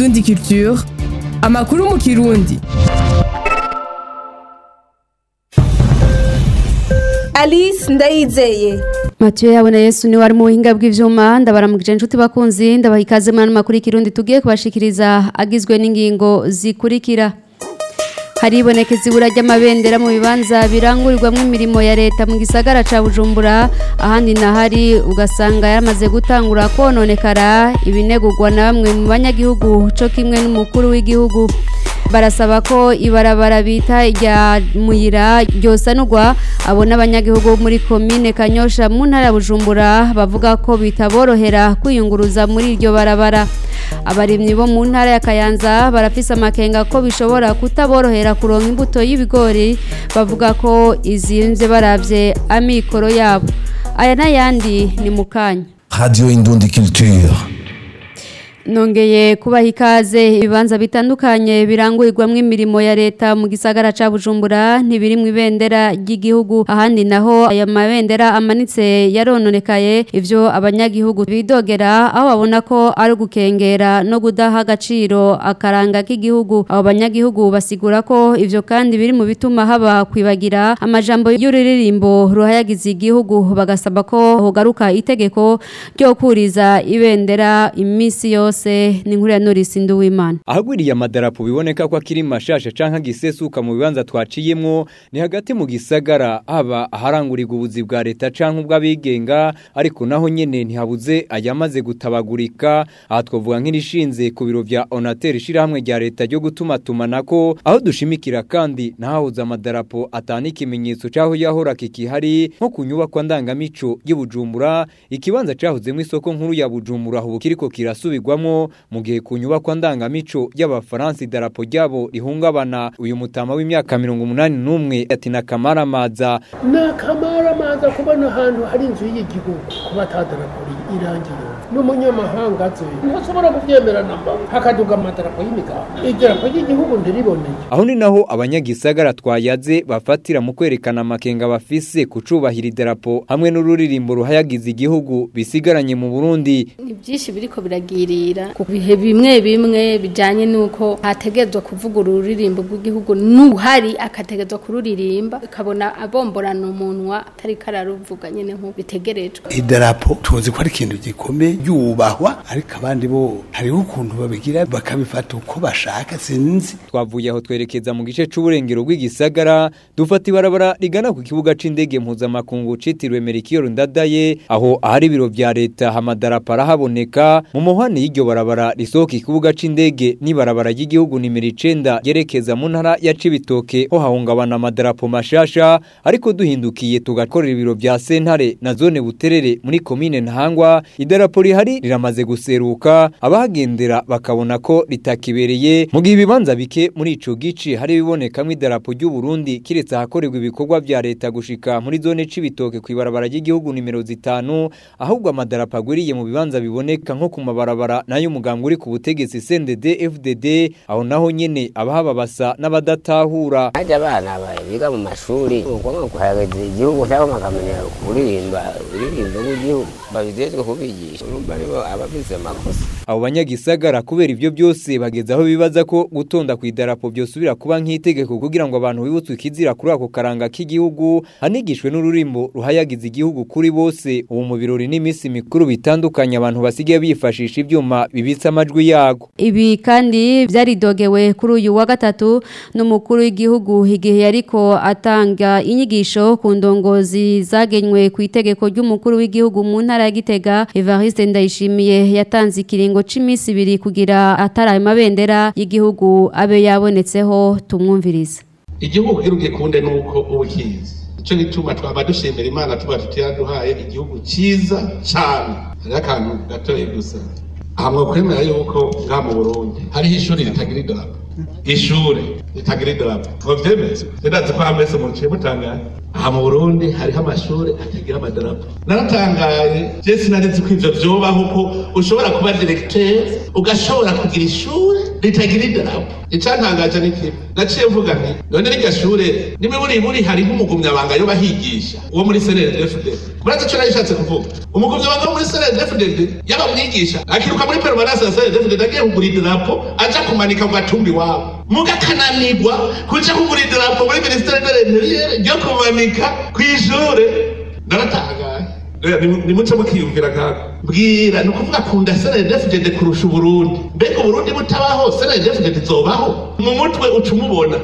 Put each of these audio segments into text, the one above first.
Indundi Culture, amakuru mu Kirundi. Alice Ndayizeye. Mathieu yabona Yesu ni wari mu buhinga bw'ivyuma ndabaramukije inshuti bakunzi ndabaha ikaze mu makuru y'Ikirundi tugiye kubashikiriza agizwe n'ingingo zikurikira. Haribonekeza ibura ry'amabendera mu bibanza birangurirwamo imirimo ya leta mu gisagara ca Bujumbura, ahandi nahari ugasanga yaramaze gutangura kononekara ibinegurwa na bamwe mu banyagihugu co kimwe n'umukuru w'igihugu. Barasaba ko ibarabara bita rya Muyira ryosanurwa. Abo n'abanyagihugu muri komine Kanyosha mu ntara ya Bujumbura bavuga ko bitaborohera kwiyunguruza muri iryo barabara. Abarimyi bo mu ntara ya Kayanza barafise amakenga ko bishobora kutaborohera kuronka imbuto y'ibigori, bavuga ko izimvye baravye amikoro yabo. Aya n'ayandi ni mukanya. Radio Indundi Culture. Nongeye kubaha ikaze. Ibibanza bitandukanye birangurirwamo imirimo ya leta mu gisagara ca Bujumbura ntibiri mu ibendera ry'igihugu, ahandi naho aya mabendera amanitse yarononekaye. Ivyo abanyagihugu bidogera aho babona ko ari gukengera no gudaha agaciro akaranga k'igihugu. Abo banyagihugu basigura ko ivyo kandi biri mu bituma haba kwibagira amajambo y'ururirimbo ruhayagiza igihugu, bagasaba ko hogaruka itegeko ryo kuriza ibendera imisi yose. Ni nkuru ya Norisi Nduwimana. Ahagwiriye amadarapo biboneka ko akiri mashasha canka gisesuka mu bibanza twaciyemwo ni hagati mu gisagara, haba aharangurirwa ubuzi bwa leta canka ubw'abigenga, ariko naho nyene ntihabuze ayamaze gutabagurika. Aha twovuga nk'irishinze ku biro vya Onatel ishirahamwe rya leta ryo gutumatumanako, aho dushimikira kandi nahahoze amadarapo atana ikimenyetso caho yahora kikihari nko kunyubakwa ndangamico y'Ibujumbura. Ikibanza cahozemwo isoko nkuru ya Bujumbura aho kiriko kirasubirwamwo mu gihe kunyubakwa ndangamico y'Abafaransa idarapo ryabo rihungabana. Uyu mutama w'imyaka 81 ati nakamaramaza kubona ahantu hari inzu y'igihugu kuba tadarapo irangiye n'umunyamahanga aze ntashobora kuvyemerana hakaduga amadarapo y'imigabo. Idarapo ry'igihugu ndiriboneye. Aho ni naho abanyagisagara twayaze bafatira mu kwerekana amakenga bafise kucubahira idarapo hamwe n'ururirimbo ruhayagiza igihugu bisigaranye mu Burundi. Ni byinshi biriko biragirira ku bihe bimwe bimwe bijanye nuko hategezwa kuvuga ururirimbo rw'igihugu n'uhari akategezwa kururirimba kabona abomborana umunwa atari kararuvuga nyene nko bitegerejwe. Idarapo tuzi ko ari ikintu gikomeye yubahwa, ariko abandi bo hariho ukuntu babigira bakabifata uko bashaka sinzi. Twavuye aho twerekeza mu gice c'uburengero bw'igisagara dufata ibarabara rigana ku kibuga c'indege mpuzamakungu citiriwe Melchior Ndadaye, aho ahari ibiro vya leta hamadarapo arahaboneka. Mu muhanda y'iryo barabara risohoka ikibuga c'indege n'ibarabara ry'igihugu nimero 9 yerekeza mu ntara ya Cibitoke ho hahungabana amadarapo mashasha, ariko duhindukiye tugakorera ibiro vya Sentare na zone Buterere muri komine Ntahangwa idarapo rihari riramaze guseruka, abahagendera bakabona ko ritakibereye. Mu gihe ibibanza bike muri ico gice hari bibonekamwe idarapo ry'u Burundi kiretse ahakorerwa ibikorwa vya leta gushika muri zone Cibitoke kwibarabara ry'igihugu nimero 5, ahubwo amadarapo agwiriye mu bibanza biboneka nko ku mabarabara nayo umugambwe uri ku butegetsi CNDD FDD. Aho naho nyene abahaba basa n'abadatahura. Aje abana biga mu mashuri uko kuhagaze igihugu cyabo makamenya kuririmba w'igihugu babizezwe kubigisha urumva nibo ababize makosa. Abo banyagisagara kubera ivyo byose bageze aho bibaza ko gutonda ku idarapo byosubira kuba nk'itegeko kugira ngo abantu bibutswe ikizira kuri ako karanga k'igihugu, hanigishwe n'ururimbo ruhayagiza igihugu kuri bose. Ubu mu birori n'imisi mikuru bitandukanye abantu basigaye bifashisha ivyuma bibitsa amajwi yago. Ibi kandi byaridogewe kuri uyu wa gatatu n'umukuru w'igihugu igihe yariko atanga inyigisho ku ndongozi zagenywe ku itegeko ry'umukuru w'igihugu mu ntara ya Gitega. Evariste Ndayishimiye yatanze ikiringo c'imisi 2 kugira ataraye mabendera y'igihugu abe yabonetseho. Tumwumvirize. Igihugu kirugiye kunde nuko ubukizi ico gituma twaba dushimira Imana tuba tutiyaduhaye igihugu ciza cyane. Hari akantu gatoye gusa hamwe kwemera yuko nga mu Burundi hari ishuri ritagira idarapo, ishuri ritagira idarapo ngo vyemeze ndazi ko amese mu cyo mutangana. Aha mu Burundi hari amashuri atagira amadarapo. Naratangaye je sinarizi ko ivyo vyobaho ko ushobora kuba directeur ugashobora kugira ishuri ritagira idarapo. Icantangaje ni kimwe naciye mvuga nti none rya shure nimwe buri hari nk'umugumyabanga yo bahigisha uwo muri CNDD-FDD. Murazi ico yashatse kuvuga umugumyabanga wo muri CNDD-FDD yaba mwigisha akiruka muri permanence ya CNDD-FDD agiye kugura idarapo aja kumanika mu gatumbi wabo mugakananirwa kuja kugura idarapo muri ministère de l'Intérieur ryo kumanika kw'ishure. Naratangaye ni muco mukiyumvira kako bwira nukuvuga kunda CNDD-FDD kurusha Burundi. Mbega Burundi butabaho CNDD-FDD zobaho mu mutwe ucumubona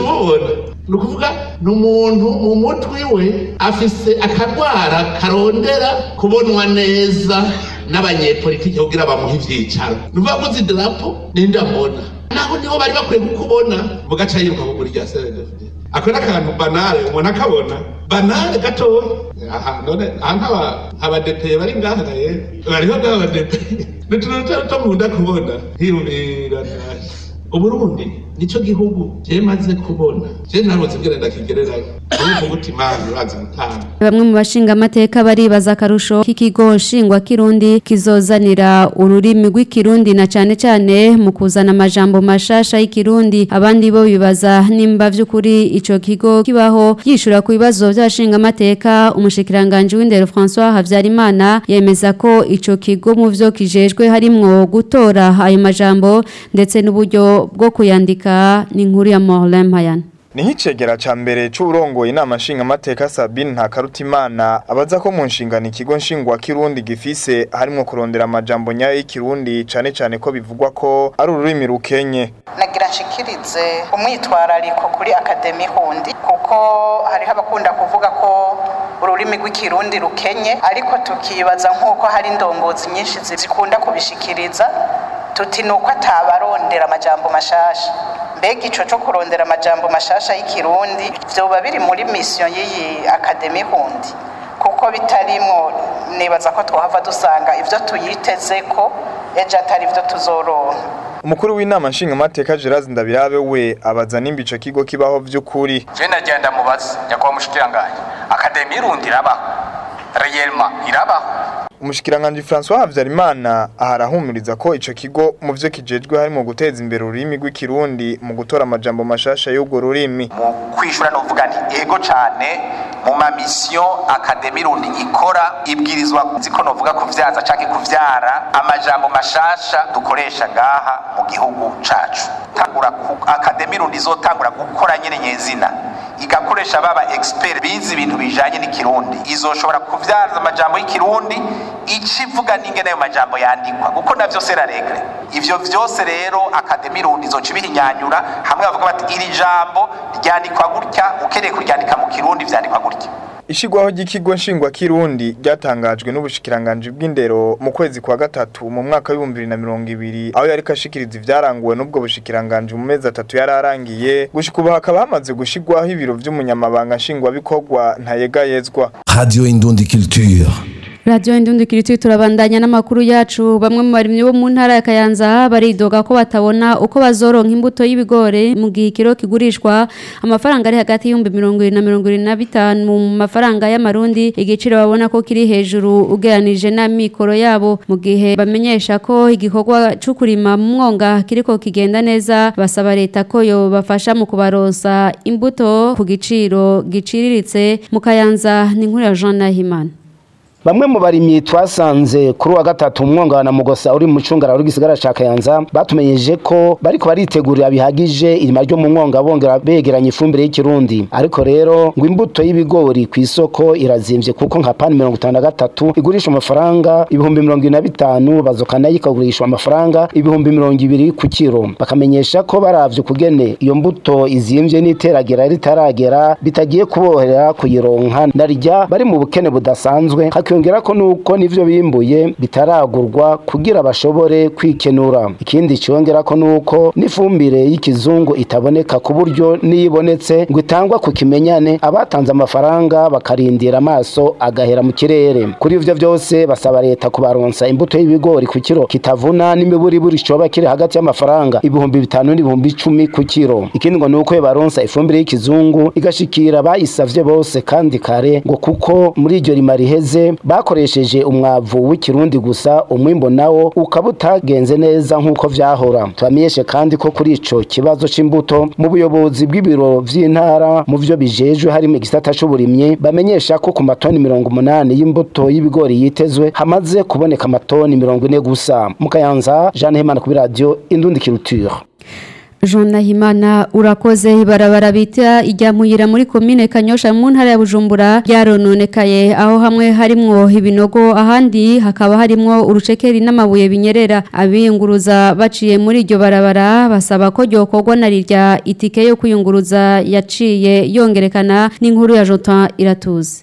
nukuvuga n'umuntu mu mutwe we afise akagwara karondera kubonwa neza n'abanyepolitike kugira bamuha ivyicaro. Nuvuga ko zidarapo nindabona naho niho bari bakwiye kukubona mugaca yiruka kugura rya CNDD-FDD. Ako n'akantu banale umuntu akabona banale gatoya. Aha none abadepeye bari ngaha rero bariho n'abadepeye n'utuntu tumunda kubona hiyumvira naje Uburundi nico gihugu je maze kubona je nabuze bwira ndakigererayo ubu gutimana urazi gutanga. Bamwe mu bashinga amateka baribaza akarusho k'ikigo shingwa kirundi kizozanira ururimi rw'ikirundi na cane mu kuzana amajambo mashasha y'ikirundi. Abandi bo bibaza nimba vy'ukuri ico kigo kibaho yishura ku bibazo by'abashinga amateka. Umushikiranganje w'indero François Havyarimana yemeza ko ico kigo mu vyo kijejwe harimwo gutora ayo majambo ndetse n'uburyo bwo kuyandika. Ni inkuru ya Morlem Hayana. Ni nk'icegera ca mbere c'uburongoye inama nshinga amateka Sabine Ntakarutimana abaza ko mu nshingano ikigo nshingwa kirundi gifise harimwo kurondera amajambo nyayo y'ikirundi cane ko bivugwa ko ari ururimi rukenye. Nagira nshikirize umwitwarariko kuri Akademi Hundi kuko hariho abakunda kuvuga ko ururimi rw'ikirundi rukenye, ariko tukibaza nk'uko hari indongozi nyinshi zikunda kubishikiriza tuti nuko atabarondera amajambo mashasha. Mbega ico cyo kurondera amajambo mashasha y'ikirundi vyoba biri muri mission y'iyi Akademi Hundi, kuko bitarimwo nibaza ko twohava dusanga ivyo tuyitezeko ejo atari ivyo tuzoronka. Umukuru w'inama nshinga amateka Gerard Ndabirabe we abaza nimba ico kigo kibaho vy'ukuri. Je ndagenda mubaza nyakwa mushikiranganje Akademi Hundi irabaho réellement irabaho. Umushikiranganje François Havyarimana aharahumuriza ko ico kigo mu vyo kijejwe harimo guteza imbere ururimi rw'ikirundi mu gutora amajambo mashasha y'ubwo rurimi. Mu kwishura no vuga nti ego cane mu ma mission Akademi Hundi ikora ibwirizwa ziko no vuga kuvyaza canke kuvyara amajambo mashasha dukoresha ngaha mu gihugu cacu. Tangura Akademi Hundi izotangura gukora nyene nyezina igakoresha baba expert bizi ibintu bijanye n'ikirundi, izoshobora kuvyaza amajambo y'ikirundi icivuga n'ingene ayo majambo yandikwa kuko navyo sera regle. Ivyo vyose rero Akademi Hundi izoca ibihinyanyura hamwe bavuga bati iri jambo ryandikwa gutya ukereye kuryandika mu kirundi vyandikwa gutya. Ishigwaho ry'ikigo nshingwa kirundi ryatangajwe n'ubushikiranganje bw'indero mu kwezi kwa gatatu mu mwaka wa 2020 aho yari kashikiriza ivyaranguwe n'ubwo bushikiranganje mu mezi 3 yararangiye gushika ubu hakaba hamaze gushigwaho ibiro vy'umunyamabanga nshingwa bikorwa ntayegayezwa. Radio Indundi Culture. Radio Indundi Culture turabandanya n'amakuru yacu. Bamwe mu barimyi bo mu ntara ya Kayanza baridoga ko batabona uko bazoronka imbuto y'ibigore mu gihe kiro kigurishwa amafaranga ari hagati y'20 na 25 mu mafaranga y'amarundi, igiciro babona ko kiri hejuru ugeranije na mikoro yabo. Mu gihe bamenyesha ko igikorwa cyo kurima mu mwonga kiriko kigenda neza, basaba leta ko yo bafasha mu kubaronsa imbuto ku giciro giciriritse. Mu Kayanza ni inkuru ya Jean Nahimana. Bamwe mu barimyi twasanze kuri wa gatatu umwonga na Mugosa uri mu cungara uri gisigara ca Kayanza batumenyeje ko bariko baritegurira bihagije irima ryo mu mwonga bongera begeranya ifumbire y'ikirundi, ariko rero ngo imbuto y'ibigori ku isoko irazimvye kuko nka pani 53 igurisha amafaranga 25,000 bazokana yikagurisha amafaranga 20,000 ku kiro. Bakamenyesha ko baravye kugene iyo mbuto izimvye n'iteragera ritaragera bitagiye kubohera kuyironka narijya bari mu bukene budasanzwe, hakiyongera ko nuko nivyo bimbuye bitaragurwa kugira bashobore kwikenura. Ikindi cyongera ko nuko n'ifumbire y'ikizungu itaboneka ku buryo niyibonetse ngo itangwa ku kimenyane abatanze amafaranga bakarindira amaso agahera mu kirere. Kuri ivyo byose basaba leta kubaronsa imbuto y'ibigori ku kiro kitavuna n'imiburi buri coba kiri hagati y'amafaranga 5,000 n'ibihumbi 10 ku kiro. Ikindi ngo nuko baronsa ifumbire y'ikizungu igashikira bayisavye bose kandi kare ngo kuko muri iryo rima riheze bakoresheje umwavu w'ikirundi gusa umwimbo nawo ukaba utagenze neza nk'uko vyahora. Twamenyeshe kandi ko kuri ico kibazo c'imbuto mu buyobozi bw'ibiro vy'intara mu vyo bijejwe harimo igisata c'uburimyi bamenyesha ko ku matoni 80 y'imbuto y'ibigori yitezwe hamaze kuboneka amatoni 40 gusa. Mu Kayanza, Jeanne Hemana ku radio Indundi Culture. Jean Nahimana urakoze. Ibarabara bita ijya Muyira muri komine Kanyosha mu ntara ya Bujumbura ryarononekaye aho hamwe harimwo ibinogo ahandi hakaba harimwo urucekeri n'amabuye binyerera. Abiyunguruza baciye muri iryo barabara basaba ko ryokorwa na rirya itike yo kuyunguruza yaciye yongerekana. N'inkuru ya Jotan Iratuze.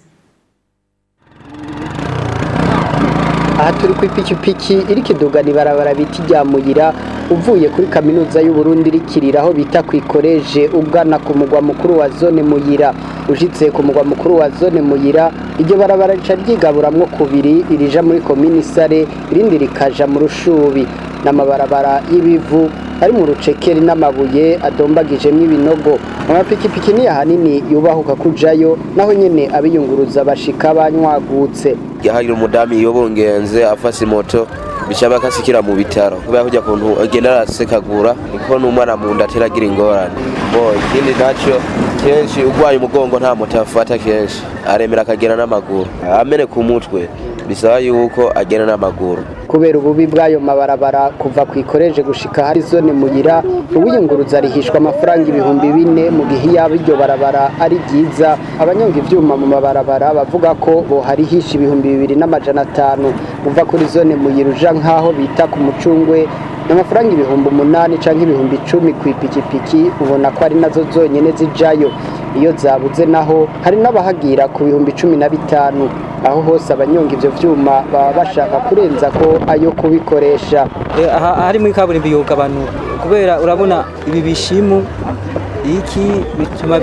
Aha turi ku ipikipiki iri kidugana ibarabara biti rya Muyira uvuye kuri kaminuza y'u Burundi rikiriraho bita kwikoreje ugana ku mugwa mukuru wa zone Muyira. Ushitse ku mugwa mukuru wa zone Muyira iryo barabara rica ryigaburamwo kubiri irija muri komini Sare irindi rikaja mu Rushubi n'amabarabara y'ibivu ari mu rucekeri n'amabuye adombagijemwo ibinogo. Amapikipiki ni ahanini yubahuka kujayo naho nyene abiyunguruza bashika banywagutse. Yahagira umudami yobongenze afase moto bishaba kasikira mu bitaro kubera kujya kuntu agenda arasekagura niko n'umwana mu nda ateragira ingorane. Ikindi naco kenshi ugwaye umugongo nta moto afata kenshi aremera akagera n'amaguru amene ku mutwe bisaba yuko agenda n'amaguru. Kubera ububi bw'ayo mabarabara kuva kwikoreje gushika hari zone Muyira ubuyunguruza rihishwa amafaranga 4,000 mu gihe yaba iryo barabara ari ryiza. Abanyonga ivyuma mu mabarabara bavuga ko bo harihisha 2,250 uva kuri zone Muyira uja nkaho bita ku Mucungwe n'amafaranga 8,000 canke 10,000 ku ipikipiki ubona ko ari nazo zonyene zijayo. Iyo zabuze naho hari n'abahagira ku 15,000 aho hose abanyonga ivyo vyuma baba bashaka kurenza ko ayo kubikoresha. Hari muri kaburimbi yoga abantu kubera urabona ibi bishimu iki bituma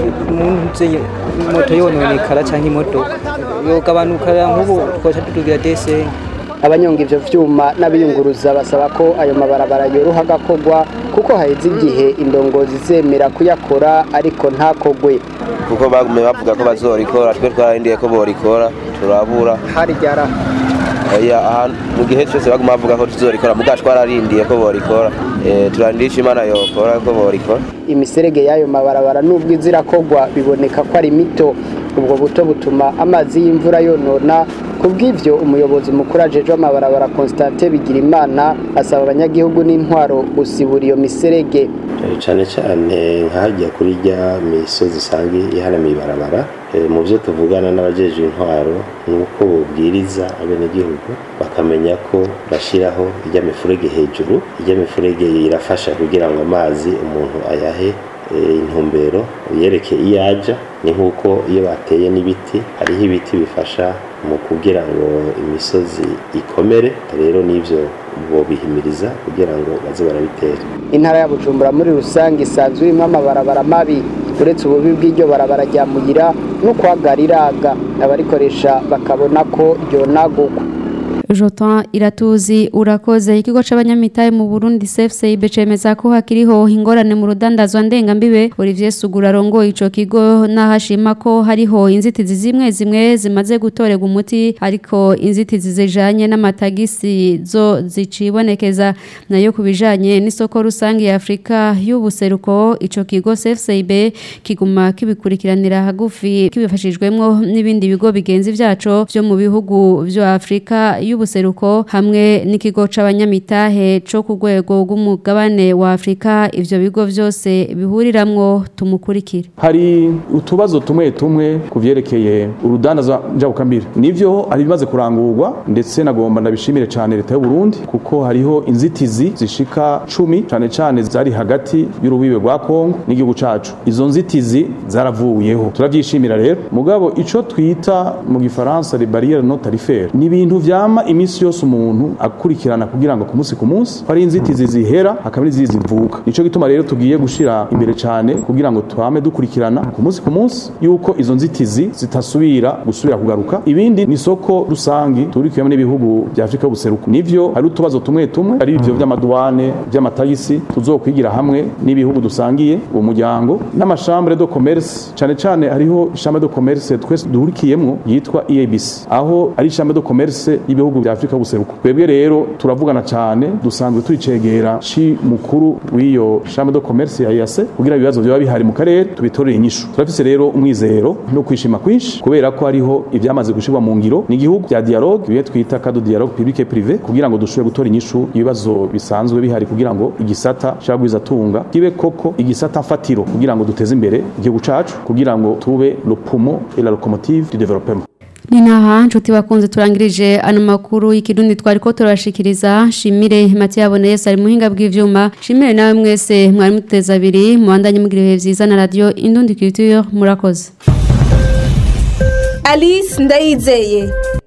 moto yononekara canke imodoka yoga abantu kara nk'ubu twacha tutugira dese. Abanyonga ivyo vyuma n'abiyunguruza basaba ko ayo mabarabara yoroha gakogwa kuko haheze igihe indongozi zemera kuyakora ariko ntakogwe. Kuko bagume bavuga ko bazorikora twe twarindiye ko borikora turabura. Hari ryara mu gihe cyose baguma bavuga ko tuzorikora muga twararindiye ko borikora. Turandisha Imana yokora ko borikora. Imiserege y'ayo mabarabara nubwo izirakogwa biboneka ko ari mito. Ubwo buto butuma amazi y'imvura yonona. Kubw'ivyo umuyobozi mukuru ajeje amabarabara Constantin Bigirimana asaba abanyagihugu n'intwaro gusibura iyo miserege. Cyane cyane nkajya kuri rya misozi isanzwe iharamiye ibarabara mu byo tuvugana n'abajeje intwaro nuko bubwiriza abenegihugu bakamenya ko bashiraho ijya mifurege hejuru. Ijya mifurege irafasha kugira ngo amazi umuntu ayahe intumbero yereke iyaja. Ni nkuko iyo bateye n'ibiti hariho ibiti bifasha mu kugira ngo imisozi ikomere, rero nivyo bo bihimiriza kugira ngo baze barabitera. Intara ya Bujumbura muri rusange isanzwe irimo amabarabara mabi uretse ububi bw'iryo barabara rya Muyira no kwagariraga abarikoresha bakabona ko ryonagurwa. Jotan Iratuzi urakoze. Ikigo c'abanyamitahe mu Burundi CFCB cemeza ko hakiriho ingorane mu rudandazwa ndengambibe. Olivier Sugura rongo ico kigo nahashima ko hariho inzitizi zimwe zimwe zimaze gutorega umuti ariko inzitizi zijanye n'amatagisi zo zicibonekeza. Nayo kubijanye n'isoko rusangi ya Afrika y'ubuseruko ico kigo CFCB kiguma kibikurikiranira hagufi kibifashijwemwo n'ibindi bigo bigenzi vyaco vyo mu bihugu vyo Afrika y'ubuseruko hamwe n'ikigo c'abanyamitahe co ku rwego rw'umugabane wa Afrika. Ivyo bigo vyose bihuriramwo tumukurikira. Hari utubazo tumwe kuvyerekeye urudandazwa njabukambira. Nivyo ari bimaze kurangurwa ndetse nagomba ndabishimire cyane leta y'u Burundi kuko hariho inzitizi zishika 10 cyane zari hagati y'urubibe rwa Kongo n'igihugu cacu. Izo nzitizi zaravuyeho. Turavyishimira rero. Mugabo ico twita mu gifaransa les barrières non tarifaires ni ibintu vyama imisi yose umuntu akurikirana kugira ngo ku munsi hari inzitizi zihera hakaba n'izizi zivuka nico gituma rero tugiye gushira imbere cyane kugira ngo twame dukurikirana ku munsi yuko izo nzitizi zitasubira kugaruka ibindi ni soko rusangi turikiyemo n'ibihugu bya Afrika y'ubuseruko nivyo hari utubazo tumwe ari ivyo by'amaduwane by'amatagisi tuzokwigira hamwe n'ibihugu dusangiye uwo muryango n'amashambre de commerce cyane hariho chambre de commerce twese duhurikiyemo yitwa EABC aho ari chambre de commerce y'ibihugu bya Afrika y'ubuseruko twebwe rero turavugana cyane dusanzwe turicegera ci mukuru w'iyo chambre de commerce ya EAC kugira ibibazo byo bihari mu karere tubitorere inyishu turafise rero umwizero no kwishima kwinshi kubera ko hariho ivyamaze gushirwa mu ngiro n'igihugu bya dialogue biye twita cadre dialogue public et privé kugira ngo dushobore gutora inyishu ibibazo bisanzwe bihari kugira ngo igisata cyagwiza tunga kibe koko igisata fatiro kugira ngo duteze imbere igihugu cacu kugira ngo tube le poumon et la locomotive du développement. Ninaha nshuti bakunze turangirije ano makuru y'ikirundi twariko turashikiriza shimire Mathieu Aboneye ari muhinga bw'ivyuma shimire nawe mwese mwari muteza abiri muandanye mugira ibihe vyiza na radio Indundi Culture murakoze. Alice Ndayizeye